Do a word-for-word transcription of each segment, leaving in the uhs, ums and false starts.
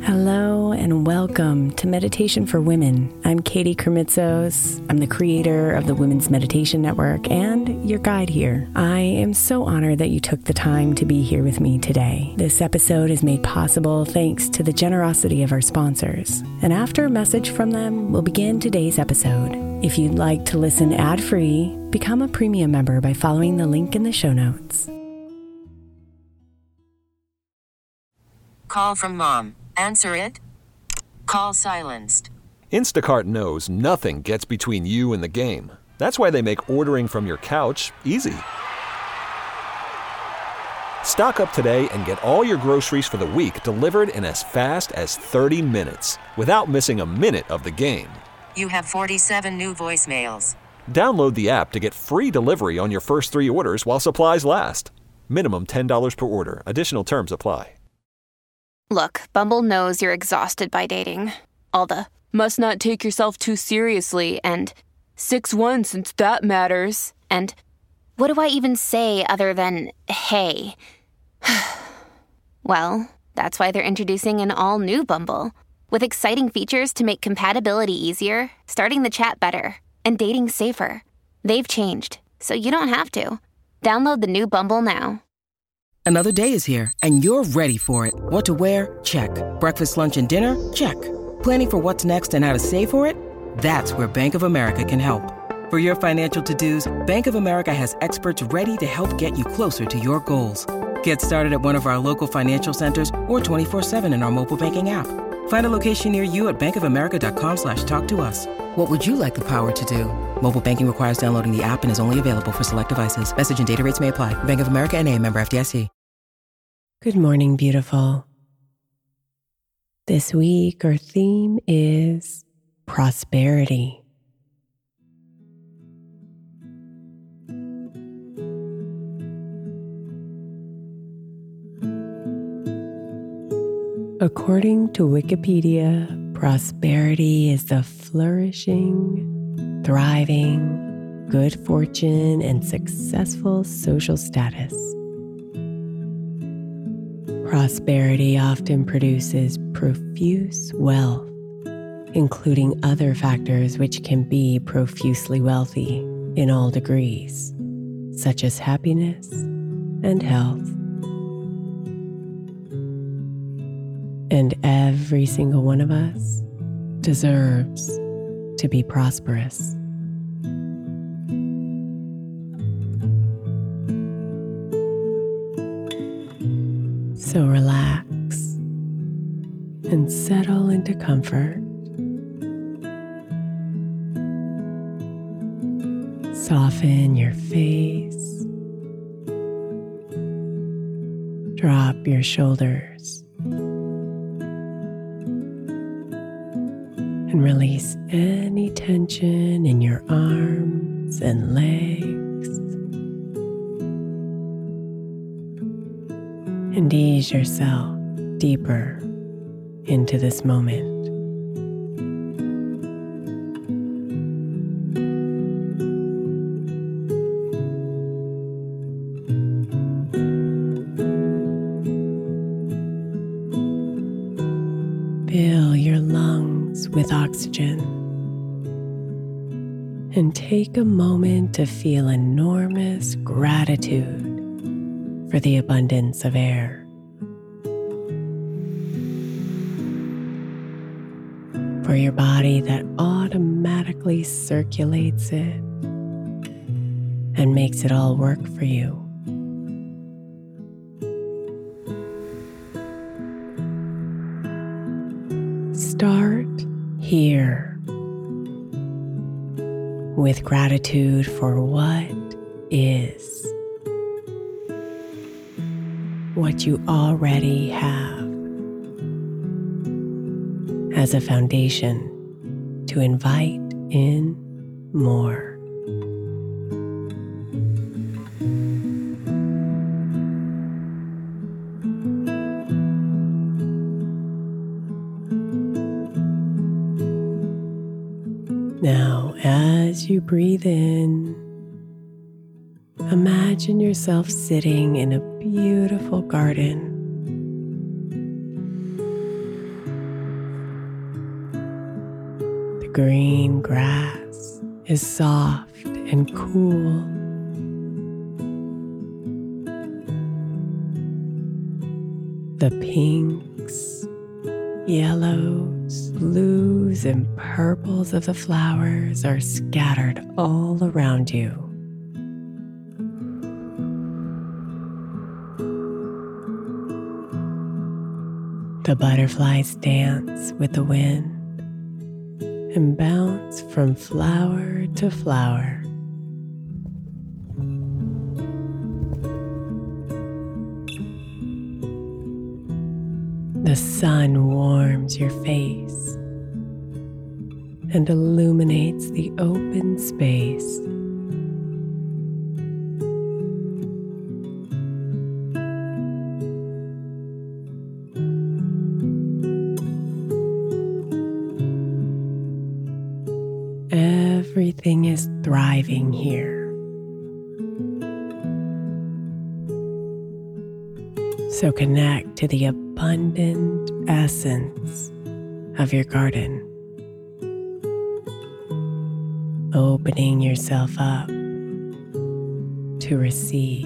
Hello and welcome to Meditation for Women. I'm Katie Kermitzos. I'm the creator of the Women's Meditation Network and your guide here. I am so honored that you took the time to be here with me today. This episode is made possible thanks to the generosity of our sponsors. And after a message from them, we'll begin today's episode. If you'd like to listen ad-free, become a premium member by following the link in the show notes. Call from mom. Answer it. Call silenced. Instacart knows nothing gets between you and the game. That's why they make ordering from your couch easy. Stock up today and get all your groceries for the week delivered in as fast as thirty minutes without missing a minute of the game. You have forty-seven new voicemails. Download the app to get free delivery on your first three orders while supplies last. Minimum ten dollars per order. Additional terms apply. Look, Bumble knows you're exhausted by dating. All the, must not take yourself too seriously, and six one since that matters, and what do I even say other than, hey? Well, that's why they're introducing an all-new Bumble, with exciting features to make compatibility easier, starting the chat better, and dating safer. They've changed, so you don't have to. Download the new Bumble now. Another day is here, and you're ready for it. What to wear? Check. Breakfast, lunch, and dinner? Check. Planning for what's next and how to save for it? That's where Bank of America can help. For your financial to-dos, Bank of America has experts ready to help get you closer to your goals. Get started at one of our local financial centers or twenty-four seven in our mobile banking app. Find a location near you at bankofamerica.com slash talk to us. What would you like the power to do? Mobile banking requires downloading the app and is only available for select devices. Message and data rates may apply. Bank of America N A, member F D I C. Good morning, beautiful. This week, our theme is prosperity. According to Wikipedia, prosperity is the flourishing, thriving, good fortune, and successful social status. Prosperity often produces profuse wealth, including other factors which can be profusely wealthy in all degrees, such as happiness and health. And every single one of us deserves to be prosperous. So relax and settle into comfort. Soften your face. Drop your shoulders. And release any tension in your arms and legs. And ease yourself deeper into this moment. Fill your lungs with oxygen and take a moment to feel enormous gratitude for the abundance of air. For your body that automatically circulates it and makes it all work for you. Start here with gratitude for what is. What you already have as a foundation to invite in more. Now, as you breathe in, imagine yourself sitting in a beautiful garden. green grass is soft and cool. The pinks, yellows, blues, and purples of the flowers are scattered all around you. The butterflies dance with the wind and bounce from flower to flower. The sun warms your face and illuminates the open space. Everything is thriving here. So connect to the abundant essence of your garden, opening yourself up to receive.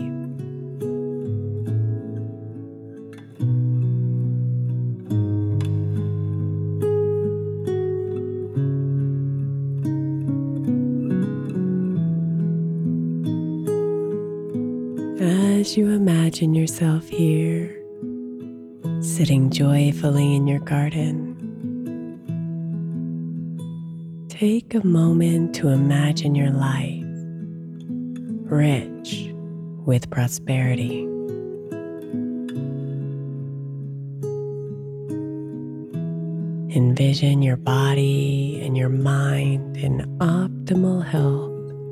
As you imagine yourself here, sitting joyfully in your garden, take a moment to imagine your life rich with prosperity. Envision your body and your mind in optimal health.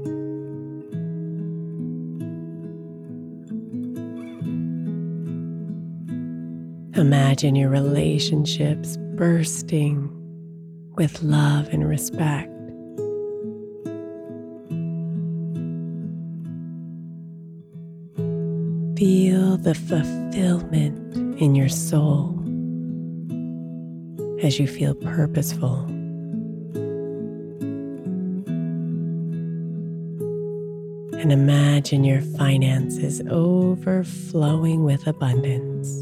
Imagine your relationships bursting with love and respect. Feel the fulfillment in your soul as you feel purposeful. And imagine your finances overflowing with abundance.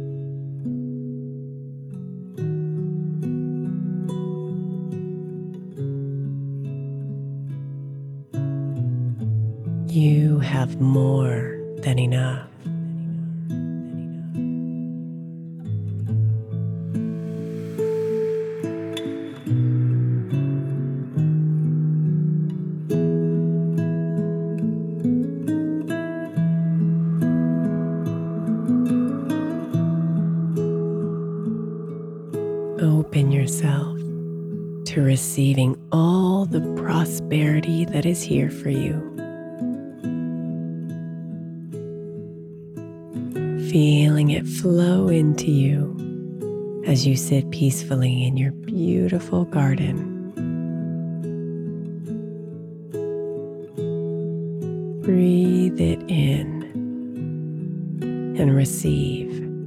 You have more than enough. Open yourself to receiving all the prosperity that is here for you. Feeling it flow into you as you sit peacefully in your beautiful garden. Breathe it in and receive.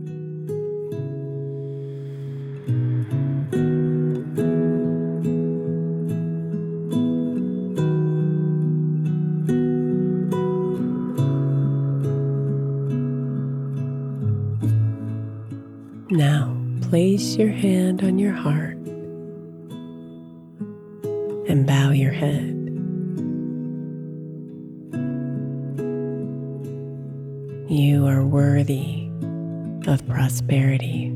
Now, place your hand on your heart and bow your head. You are worthy of prosperity.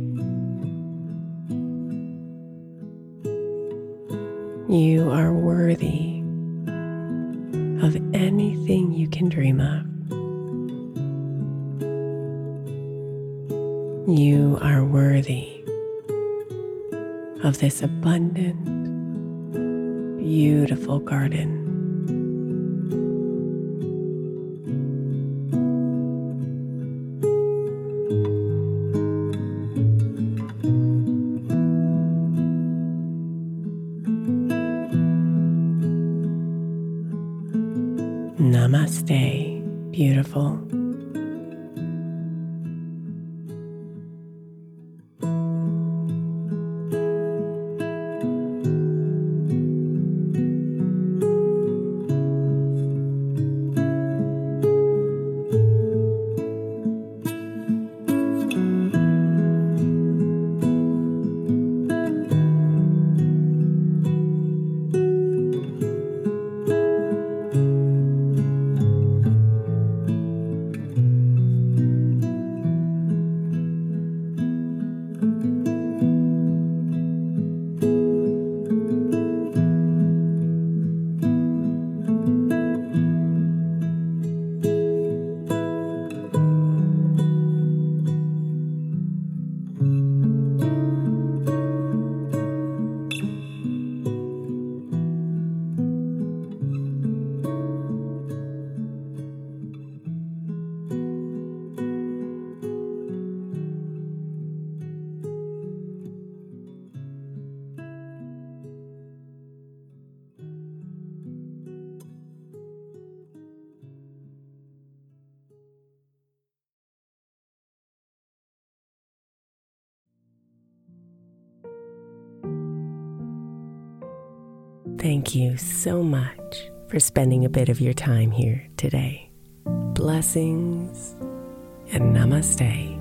You are worthy of anything you can dream of. You are worthy of this abundant, beautiful garden. Namaste, beautiful. Thank you so much for spending a bit of your time here today. Blessings and namaste.